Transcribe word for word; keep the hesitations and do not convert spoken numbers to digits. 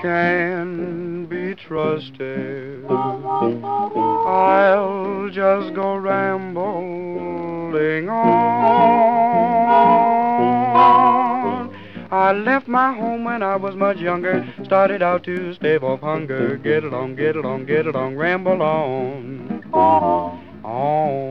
can be trusted. I'll just go rambling on. I left my home when I was much younger, started out to stave off hunger. Get along, get along, get along, ramble on. On.